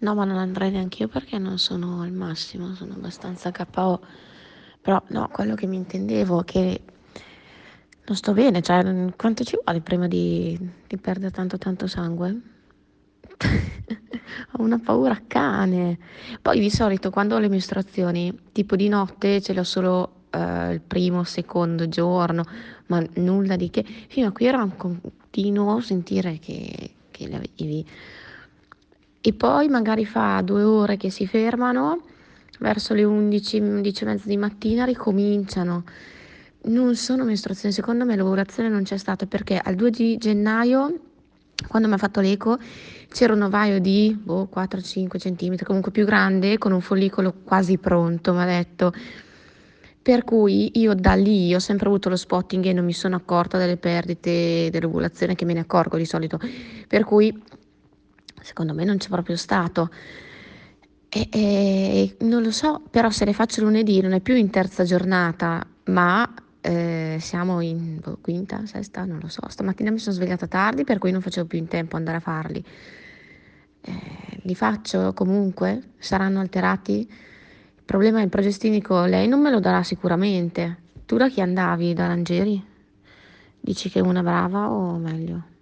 No, ma non andrei neanche io perché non sono al massimo, sono abbastanza KO. Però no, quello che mi intendevo è che non sto bene, cioè quanto ci vuole prima di perdere tanto tanto sangue? Ho una paura a cane. Poi di solito quando ho le mestruazioni, tipo di notte ce l'ho solo il primo, secondo giorno, ma nulla di che. Fino a qui era un continuo sentire che le avevi. E poi magari fa 2 ore che si fermano, verso le 11, 11 e mezza di mattina ricominciano. Non sono mestruazioni, secondo me l'ovulazione non c'è stata perché al 2 di gennaio, quando mi ha fatto l'eco, c'era un ovaio di 4-5 centimetri, comunque più grande, con un follicolo quasi pronto, mi ha detto. Per cui io da lì ho sempre avuto lo spotting e non mi sono accorta delle perdite dell'ovulazione che me ne accorgo di solito. Per cui secondo me non c'è proprio stato. Non lo so, però se le faccio lunedì non è più in terza giornata, ma siamo in quinta, sesta, non lo so. Stamattina mi sono svegliata tardi, per cui non facevo più in tempo andare a farli. Li faccio comunque? Saranno alterati? Il problema è il progestinico, lei non me lo darà sicuramente. Tu da chi andavi? Da Rangeri? Dici che è una brava o meglio?